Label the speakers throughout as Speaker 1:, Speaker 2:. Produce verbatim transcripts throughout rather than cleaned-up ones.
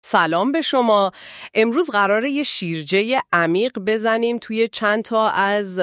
Speaker 1: سلام به شما. امروز قراره یه شیرجه عمیق بزنیم توی چند تا از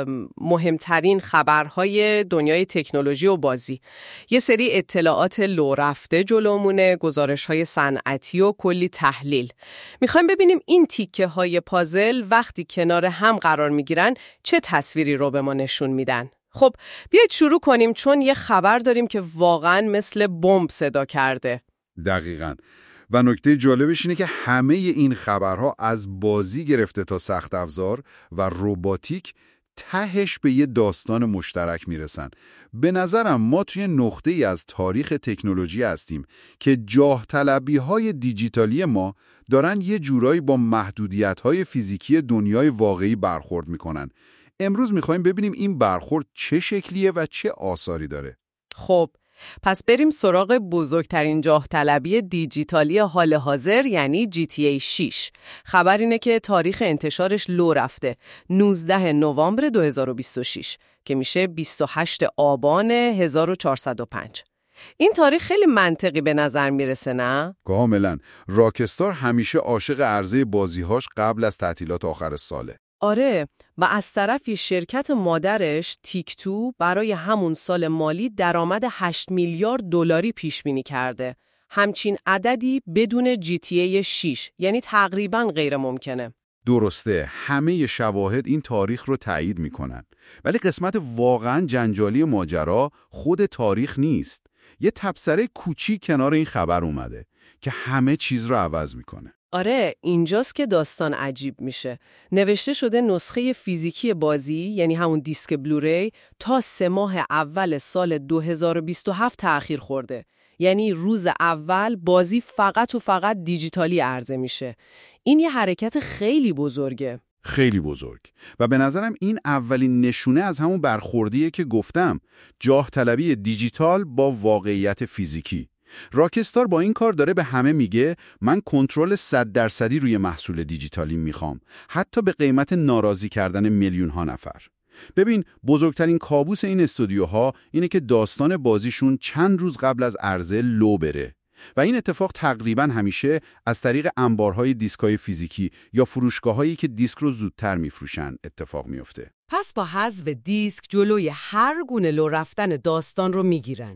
Speaker 1: مهمترین خبرهای دنیای تکنولوژی و بازی. یه سری اطلاعات لو رفته جلومونه، گزارش‌های صنعتی و کلی تحلیل. میخوایم ببینیم این تیکه های پازل وقتی کنار هم قرار میگیرن چه تصویری رو به ما نشون میدن. خب بیایید شروع کنیم، چون یه خبر داریم که واقعاً مثل بمب صدا کرده.
Speaker 2: دقیقاً. و نکته جالبش اینه که همه این خبرها از بازی گرفته تا سخت افزار و روباتیک تهش به یه داستان مشترک میرسن. به نظرم ما توی نقطه‌ای از تاریخ تکنولوژی هستیم که جاه طلبی های دیجیتالی ما دارن یه جورایی با محدودیت های فیزیکی دنیای واقعی برخورد میکنن. امروز میخوایم ببینیم این برخورد چه شکلیه و چه آثاری داره.
Speaker 1: خب پس بریم سراغ بزرگترین جاه طلبی دیجیتالی حال حاضر، یعنی جی تی ای شش. خبر اینه که تاریخ انتشارش لو رفته، نوزدهم نوامبر دو هزار و بیست و شش که میشه بیست و هشتم آبان هزار و چهارصد و پنج. این تاریخ خیلی منطقی به نظر میرسه، نه؟
Speaker 2: کاملا. راکستار همیشه عاشق عرضه بازیهاش قبل از تعطیلات آخر ساله.
Speaker 1: آره، و از طرفی شرکت مادرش تیک تو برای همون سال مالی درآمد هشت میلیارد دلاری پیش بینی کرده. همچین عددی بدون جی تی ای شش، یعنی تقریباً غیر ممکنه.
Speaker 2: درسته، همه شواهد این تاریخ رو تایید میکنن. ولی قسمت واقعاً جنجالی ماجرا خود تاریخ نیست. یه تبصره کوچیک کنار این خبر اومده که همه چیز رو عوض میکنه.
Speaker 1: آره، اینجاست که داستان عجیب میشه. نوشته شده نسخه فیزیکی بازی، یعنی همون دیسک بلوری، تا سه ماه اول سال دو هزار و بیست و هفت تأخیر خورده. یعنی روز اول بازی فقط و فقط دیجیتالی عرضه میشه. این یه حرکت خیلی بزرگه.
Speaker 2: خیلی بزرگ. و به نظرم این اولین نشونه از همون برخوردیه که گفتم، جاه طلبی دیجیتال با واقعیت فیزیکی. راکستار با این کار داره به همه میگه من کنترل صد درصدی روی محصول دیجیتالی میخوام، حتی به قیمت ناراضی کردن میلیون ها نفر. ببین، بزرگترین کابوس این استودیوها اینه که داستان بازیشون چند روز قبل از عرضه لو بره. و این اتفاق تقریبا همیشه از طریق انبارهای دیسکای فیزیکی یا فروشگاهایی که دیسک رو زودتر میفروشن اتفاق میفته.
Speaker 1: پس با حذف دیسک جلوی هر گونه لو رفتن داستان رو میگیرن.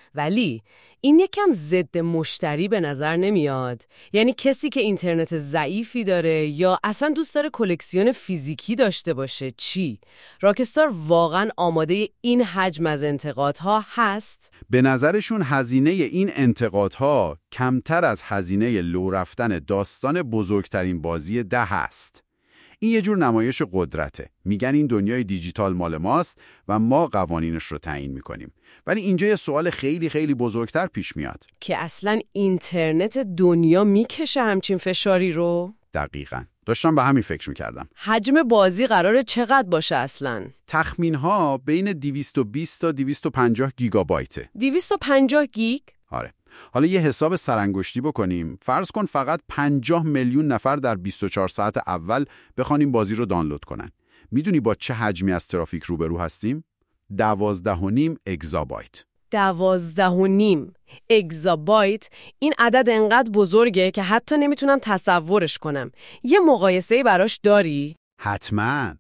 Speaker 1: ولی این یکم ضد مشتری به نظر نمیاد. یعنی کسی که اینترنت ضعیفی داره یا اصلا دوست داره کلکسیون فیزیکی داشته باشه چی؟ راکستار واقعا آماده این حجم از انتقادها هست؟
Speaker 2: به نظرشون هزینه این انتقادها کمتر از هزینه لو رفتن داستان بزرگترین بازی ده هست. این یه جور نمایش قدرته. میگن این دنیای دیجیتال مال ماست و ما قوانینش رو تعیین میکنیم. ولی اینجا یه سوال خیلی خیلی بزرگتر پیش میاد
Speaker 1: که اصلاً اینترنت دنیا میکشه همچین فشاری رو؟
Speaker 2: دقیقاً. داشتم به همین فکر میکردم.
Speaker 1: حجم بازی قراره چقدر باشه اصلاً؟
Speaker 2: تخمین‌ها بین دویست و بیست تا دویست و پنجاه گیگابایته.
Speaker 1: دویست و پنجاه گیگ؟
Speaker 2: آره. حالا یه حساب سرانگشتی بکنیم. فرض کن فقط پنجاه میلیون نفر در بیست و چهار ساعت اول بخوان این بازی رو دانلود کنن. میدونی با چه حجمی از ترافیک روبرو هستیم؟ دوازده و نیم اگزابایت.
Speaker 1: دوازده و نیم اگزابایت. این عدد انقدر بزرگه که حتی نمیتونم تصورش کنم. یه مقایسه‌ای براش داری؟
Speaker 2: حتما.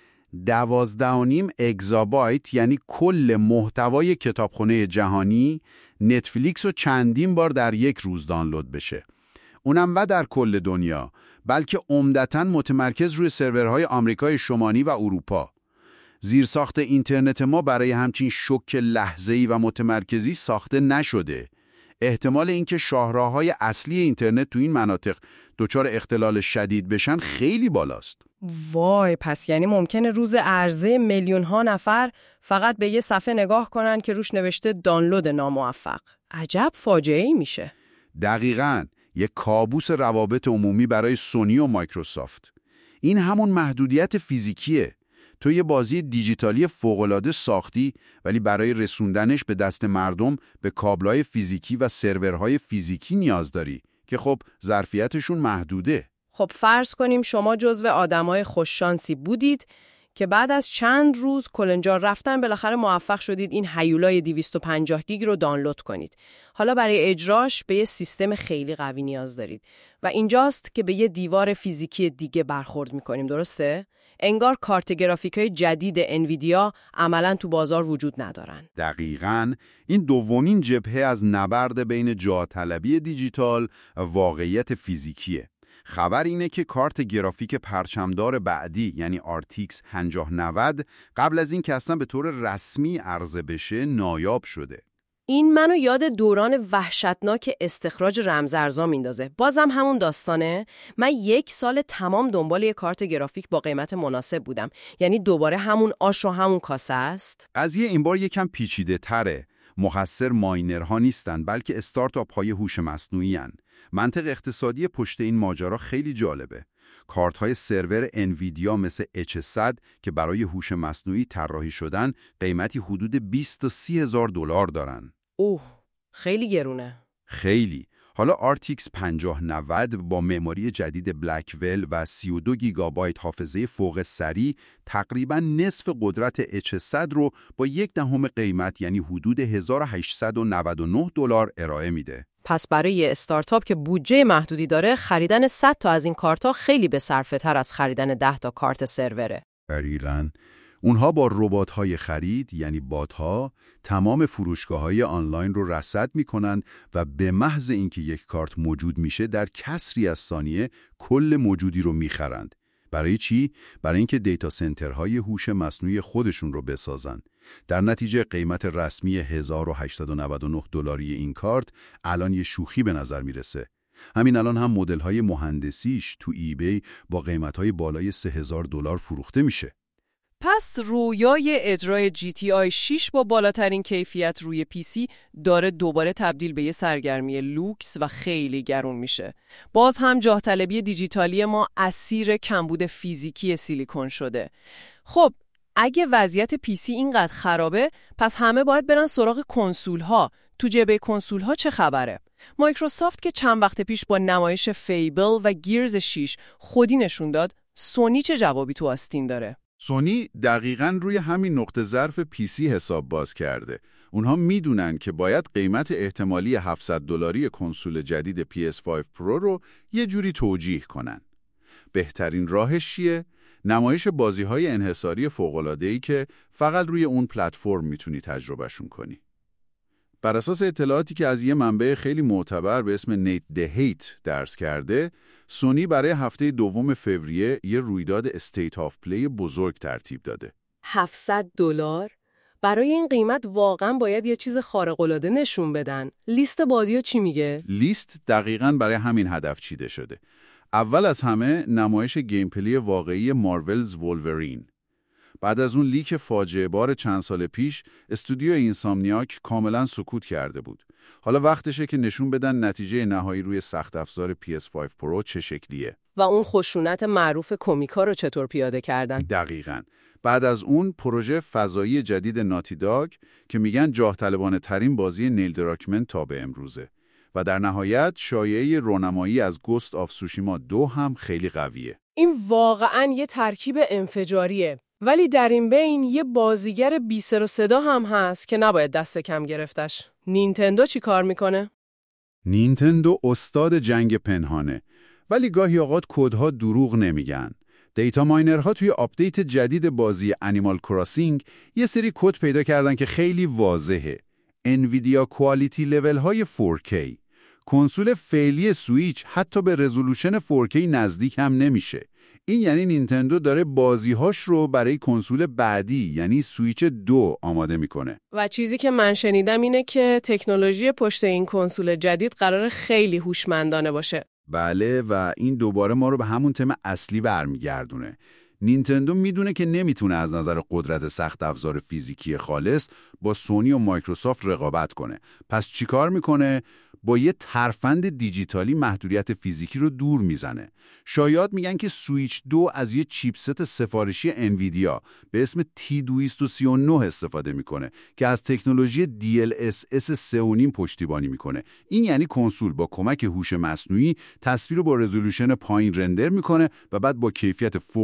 Speaker 2: دوازده و نیم اگزابایت یعنی کل محتوای کتابخونه جهانی، نتفلیکس و چندین بار در یک روز دانلود بشه. اونم و در کل دنیا، بلکه عمدتاً متمرکز روی سرورهای آمریکای شمالی و اروپا. زیرساخت اینترنت ما برای همچین شوک لحظه‌ای و متمرکزی ساخته نشده. احتمال اینکه شاهراه‌های اصلی اینترنت تو این مناطق دچار اختلال شدید بشن خیلی بالاست.
Speaker 1: وای، پس یعنی ممکنه روز عرضه میلیون ها نفر فقط به یه صفحه نگاه کنن که روش نوشته دانلود ناموفق. عجب فاجعه‌ای میشه.
Speaker 2: دقیقاً. یک کابوس روابط عمومی برای سونی و مایکروسافت. این همون محدودیت فیزیکیه. تو یه بازی دیجیتالی فوق‌العاده ساختی، ولی برای رسوندنش به دست مردم به کابل‌های فیزیکی و سرورهای فیزیکی نیاز داری که خب ظرفیتشون محدوده.
Speaker 1: خب فرض کنیم شما جزو آدمای خوششانسی بودید که بعد از چند روز کلنجار رفتن بالاخره موفق شدید این هیولای دویست و پنجاه گیگ رو دانلود کنید. حالا برای اجراش به یه سیستم خیلی قوی نیاز دارید و اینجاست که به یه دیوار فیزیکی دیگه برخورد می‌کنیم، درسته؟ انگار کارت گرافیکای جدید انویدیا عملاً تو بازار وجود ندارن.
Speaker 2: دقیقاً این دومین جبهه از نبرد بین جاه‌طلبی دیجیتال و واقعیت فیزیکیه. خبر اینه که کارت گرافیک پرچمدار بعدی یعنی آر تی ایکس پنجاه نود قبل از این که اصلا به طور رسمی عرضه بشه نایاب شده.
Speaker 1: این منو یاد دوران وحشتناک استخراج رمزارزها میندازه. بازم همون داستانه. من یک سال تمام دنبال یک کارت گرافیک با قیمت مناسب بودم. یعنی دوباره همون آش و همون کاسه است.
Speaker 2: قضیه این بار یکم پیچیده تره. مخسر ماینرها نیستن بلکه استارتاپ های هوش مصنوعی هن. منطق اقتصادی پشت این ماجرا خیلی جالبه. کارت های سرور انویدیا مثل اچ صد که برای هوش مصنوعی طراحی شدن قیمتی حدود بیست تا سی هزار دلار دارن.
Speaker 1: اوه، خیلی گرونه.
Speaker 2: خیلی. حالا آر تی ایکس پنجاه نود با معماری جدید بلکول و سی و دو گیگابایت حافظه فوق سریع تقریباً نصف قدرت اچ صد رو با یک دهم قیمت یعنی حدود هزار و هشتصد و نود و نه دلار ارائه میده.
Speaker 1: پس برای استارتاپ که بودجه محدودی داره خریدن صد تا از این کارتا خیلی به صرفه تر از خریدن ده تا کارت سروره.
Speaker 2: دقیقاً. اونها با ربات‌های خرید یعنی بات‌ها تمام فروشگاه‌های آنلاین رو رصد می‌کنن و به محض اینکه یک کارت موجود میشه در کسری از ثانیه کل موجودی رو می‌خرند. برای چی؟ برای اینکه دیتا سنترهای هوش مصنوعی خودشون رو بسازن. در نتیجه قیمت رسمی هزار و هشتصد و نود و نه دلاری این کارت الان یه شوخی به نظر میرسه. همین الان هم مدل‌های مهندسیش تو ایبی با قیمت‌های بالای سه هزار دلار فروخته میشه.
Speaker 1: پس رویای اجرای جی تی آی شش با بالاترین کیفیت روی پی سی داره دوباره تبدیل به یه سرگرمی لوکس و خیلی گرون میشه. باز هم جاه طلبی دیجیتالی ما اسیر کمبود فیزیکی سیلیکون شده. خب اگه وضعیت پی سی اینقدر خرابه پس همه باید برن سراغ کنسول ها. تو جبهه کنسول ها چه خبره؟ مایکروسافت که چند وقت پیش با نمایش فیبل و گیرز شش خودی نشون داد، سونی چه جوابی تو آستین داره؟
Speaker 2: سونی دقیقاً روی همین نقطه ظرف پی سی حساب باز کرده. اونها میدونن که باید قیمت احتمالی هفتصد دلاری کنسول جدید پی اس پنج پرو رو یه جوری توجیه کنن. بهترین راهش چیه؟ نمایش بازی‌های انحصاری فوق‌العاده‌ای که فقط روی اون پلتفرم میتونی تجربهشون کنی. بر اساس اطلاعاتی که از یه منبع خیلی معتبر به اسم نیت دهیت درس کرده، سونی برای هفته دوم فوریه یه رویداد استیت آف پلی بزرگ ترتیب داده.
Speaker 1: هفتصد دلار؟ برای این قیمت واقعا باید یه چیز خارق‌العاده نشون بدن. لیست بازی‌ها چی میگه؟
Speaker 2: لیست دقیقاً برای همین هدف چیده شده. اول از همه نمایش گیم پلی واقعی مارولز وولورین. بعد از اون لیک فاجعه بار چند سال پیش، استودیو اینسامنیاک کاملا سکوت کرده بود. حالا وقتشه که نشون بدن نتیجه نهایی روی سخت افزار پی اس پنج پرو چه شکلیه.
Speaker 1: و اون خشونت معروف کومیکا رو چطور پیاده کردن؟
Speaker 2: دقیقاً. بعد از اون پروژه فضایی جدید ناتی داگ که میگن جاه طلبانه ترین بازی نیل دراکمن تا به امروزه. و در نهایت شایعه رونمایی از گوست آف سوشیما دو هم خیلی قویه.
Speaker 1: این واقعاً یه ترکیب انفجاریه. ولی در این بین یه بازیگر بی سر و صدا هم هست که نباید دست کم گرفتش. نینتندو چی کار میکنه؟
Speaker 2: نینتندو استاد جنگ پنهانه. ولی گاهی اوقات کدها دروغ نمیگن. دیتا ماینرها توی آپدیت جدید بازی انیمال کراسینگ یه سری کد پیدا کردن که خیلی واضحه. انویدیا کوالیتی لول های فور کی. کنسول فعلی سویچ حتی به رزولوشن فور کی نزدیک هم نمیشه. این یعنی نینتندو داره بازیهاش رو برای کنسول بعدی یعنی سویچ دو آماده میکنه.
Speaker 1: و چیزی که من شنیدم اینه که تکنولوژی پشت این کنسول جدید قراره خیلی هوشمندانه باشه.
Speaker 2: بله و این دوباره ما رو به همون تم اصلی برمیگردونه. نینتندو میدونه که نمیتونه از نظر قدرت سخت افزار فیزیکی خالص با سونی و مایکروسافت رقابت کنه. پس چیکار میکنه؟ با یه ترفند دیجیتالی محدودیت فیزیکی رو دور میزنه. شایعات میگن که سویچ دو از یه چیپست سفارشی انویدیا به اسم تی دویست و سی و نه استفاده میکنه که از تکنولوژی دی ال اس اس سه و نیم پشتیبانی میکنه. این یعنی کنسول با کمک هوش مصنوعی تصویر رو با رزولوشن پایین رندر میکنه و بعد با کیفیت فوق‌العاده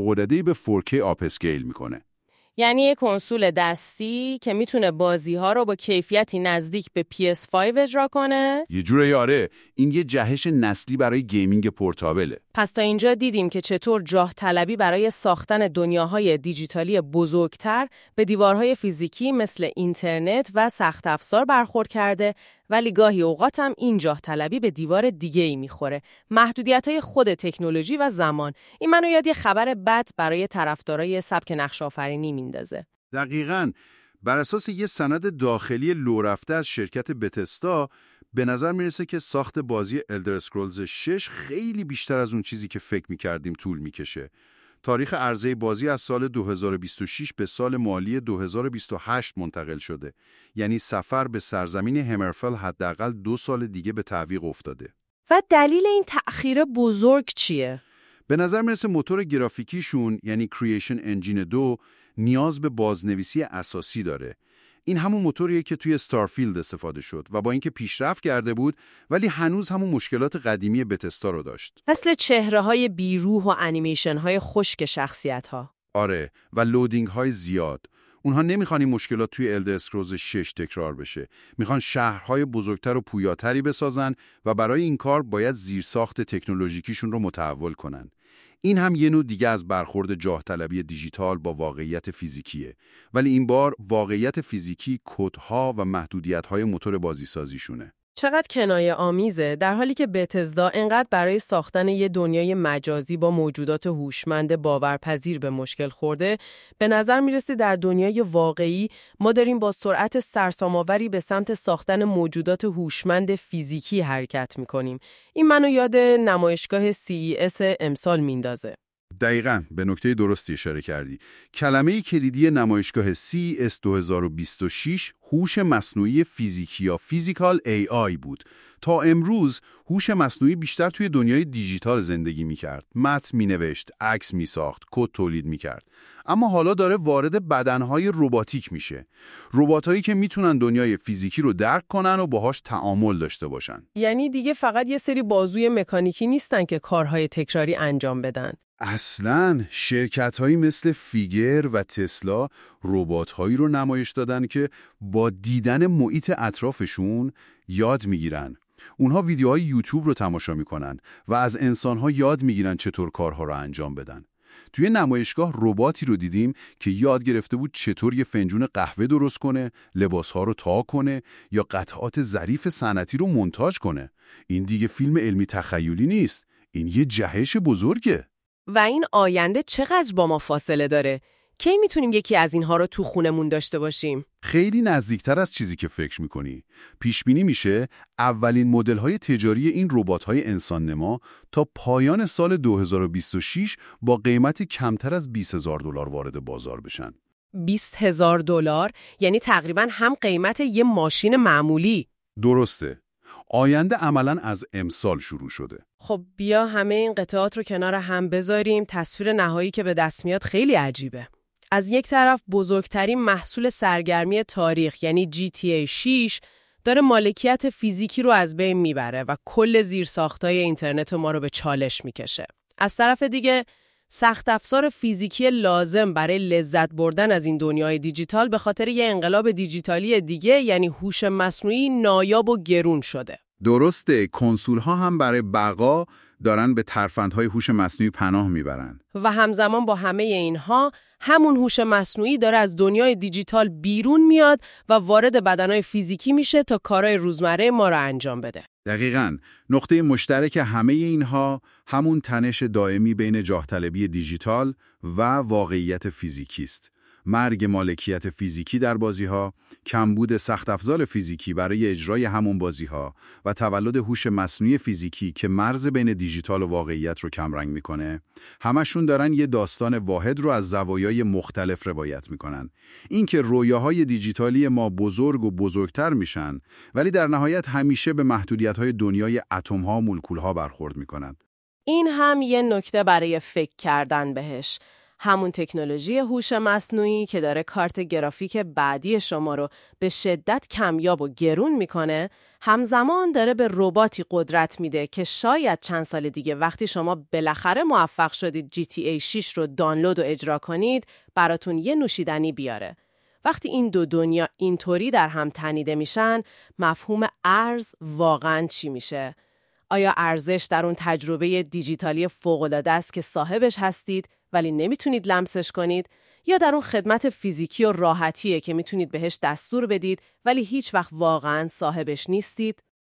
Speaker 2: موسیقی به فور کی آپ اسکیل میکنه.
Speaker 1: یعنی یک کنسول دستی که میتونه بازی‌ها رو با کیفیتی نزدیک به پی اس فایو اجرا کنه؟
Speaker 2: یه جوره یاره، این یه جهش نسلی برای گیمینگ پورتابله.
Speaker 1: پس تا اینجا دیدیم که چطور جاه طلبی برای ساختن دنیاهای دیجیتالی بزرگتر به دیوارهای فیزیکی مثل اینترنت و سخت افزار برخورد کرده، ولی گاهی اوقات هم این جاه طلبی به دیوار دیگه‌ای میخوره، محدودیت‌های خود تکنولوژی و زمان. این منو یاد یه خبر بد برای طرفدارای سبک نقش آفرینی میندازه.
Speaker 2: دقیقاً. بر اساس یه سند داخلی لورفته از شرکت بتستا به نظر میرسه که ساخت بازی الدر اسکرولز شش خیلی بیشتر از اون چیزی که فکر میکردیم طول میکشه. تاریخ عرضه بازی از سال دو هزار و بیست و شش به سال مالی دو هزار و بیست و هشت منتقل شده. یعنی سفر به سرزمین همرفل حداقل دو سال دیگه به تعویق افتاده.
Speaker 1: و دلیل این تأخیر بزرگ چیه؟
Speaker 2: به نظر میرسه موتور گرافیکیشون یعنی کریشن انجین دو نیاز به بازنویسی اساسی داره. این همون موتوریه که توی استارفیلد استفاده شد و با اینکه پیشرفت کرده بود ولی هنوز همون مشکلات قدیمی بتستا رو داشت.
Speaker 1: مثل چهره‌های بیروح و انیمیشن‌های خشک شخصیت‌ها.
Speaker 2: آره، و لودینگ‌های زیاد. اونها نمیخوان این مشکلات توی الدر اسکرولز شش تکرار بشه. میخوان شهرهای بزرگتر و پویاتری بسازن و برای این کار باید زیرساخت تکنولوژیکیشون رو متحول کنن. این هم یه نوع دیگه از برخورد جاه طلبی دیجیتال با واقعیت فیزیکیه، ولی این بار واقعیت فیزیکی کدها و محدودیت‌های موتور بازیسازیشونه.
Speaker 1: چقدر کنایه آمیزه، در حالی که بتزدا انقدر برای ساختن یه دنیای مجازی با موجودات هوشمند باورپذیر به مشکل خورده، به نظر میرسه در دنیای واقعی ما داریم با سرعت سرسام‌آوری به سمت ساختن موجودات هوشمند فیزیکی حرکت میکنیم. این منو یاد نمایشگاه سی ای اس امسال میندازه.
Speaker 2: دقیقاً به نکته درستی اشاره کردی. کلمه کلیدی نمایشگاه سی ای اس دو هزار و بیست و شش هوش مصنوعی فیزیکی یا فیزیکال ای آی بود. تا امروز هوش مصنوعی بیشتر توی دنیای دیجیتال زندگی می‌کرد. متن می‌نوشت، عکس می‌ساخت، کد تولید می‌کرد. اما حالا داره وارد بدنهای رباتیک میشه. رباتایی که میتونن دنیای فیزیکی رو درک کنن و باهاش تعامل داشته باشن.
Speaker 1: یعنی دیگه فقط یه سری بازوی مکانیکی نیستن که کارهای تکراری انجام بدن.
Speaker 2: اصلاً شرکت‌هایی مثل فیگر و تسلا ربات‌هایی رو نمایش دادن که با دیدن محیط اطرافشون یاد میگیرن. اونها ویدیوهای یوتیوب رو تماشا میکنن و از انسان‌ها یاد میگیرن چطور کارها رو انجام بدن. توی نمایشگاه رباتی رو دیدیم که یاد گرفته بود چطور یه فنجون قهوه درست کنه، لباس‌ها رو تا کنه یا قطعات ظریف صنعتی رو مونتاژ کنه. این دیگه فیلم علمی تخیلی نیست، این یه جهش بزرگه.
Speaker 1: و این آینده چقدر با ما فاصله داره؟ کی میتونیم یکی از اینها رو تو خونمون داشته باشیم؟
Speaker 2: خیلی نزدیکتر از چیزی که فکر میکنی. پیش بینی میشه اولین مدل‌های تجاری این ربات‌های انسان نما تا پایان سال دو هزار و بیست و شش با قیمت کمتر از بیست هزار دلار وارد بازار بشن.
Speaker 1: بیست هزار دلار؟ یعنی تقریباً هم قیمت یه ماشین معمولی.
Speaker 2: درسته. آینده عملاً از امسال شروع شده.
Speaker 1: خب بیا همه این قطعات رو کنار هم بذاریم. تصویر نهایی که به دست میاد خیلی عجیبه. از یک طرف بزرگترین محصول سرگرمی تاریخ یعنی جی تی ای شش داره مالکیت فیزیکی رو از بین میبره و کل زیرساختای اینترنت ما رو به چالش میکشه. از طرف دیگه سخت افزار فیزیکی لازم برای لذت بردن از این دنیای دیجیتال به خاطر یه انقلاب دیجیتالی دیگه یعنی هوش مصنوعی نایاب و گرون شده.
Speaker 2: درسته، کنسول ها هم برای بقا دارن به ترفندهای هوش مصنوعی پناه میبرن.
Speaker 1: و همزمان با همه اینها همون هوش مصنوعی داره از دنیای دیجیتال بیرون میاد و وارد بدنهای فیزیکی میشه تا کارهای روزمره ما رو انجام بده.
Speaker 2: دقیقاً. نقطه مشترک همه اینها همون تنش دائمی بین جاه طلبی دیجیتال و واقعیت فیزیکی است. مرگ مالکیت فیزیکی در بازی‌ها، کمبود سخت افزار فیزیکی برای اجرای همون بازی‌ها و تولد هوش مصنوعی فیزیکی که مرز بین دیجیتال و واقعیت رو کمرنگ می‌کنه، همشون دارن یه داستان واحد رو از زوایای مختلف روایت می‌کنن. اینکه رویاهای دیجیتالی ما بزرگ و بزرگتر میشن، ولی در نهایت همیشه به محدودیت‌های دنیای اتم‌ها و مولکول‌ها برخورد می‌کنن.
Speaker 1: این هم یه نکته برای فکر کردن بهش. همون تکنولوژی هوش مصنوعی که داره کارت گرافیک بعدی شما رو به شدت کمیاب و گرون میکنه، همزمان داره به رباتی قدرت میده که شاید چند سال دیگه وقتی شما بالاخره موفق شدید جی تی ای شش رو دانلود و اجرا کنید، براتون یه نوشیدنی بیاره. وقتی این دو دنیا اینطوری در هم تنیده میشن، مفهوم ارز واقعاً چی میشه؟ آیا ارزش در اون تجربه دیجیتالی فوق‌العاده است که صاحبش هستید ولی نمیتونید لمسش کنید، یا در اون خدمت فیزیکی و راحتیه که میتونید بهش دستور بدید ولی هیچ وقت واقعاً صاحبش نیستید؟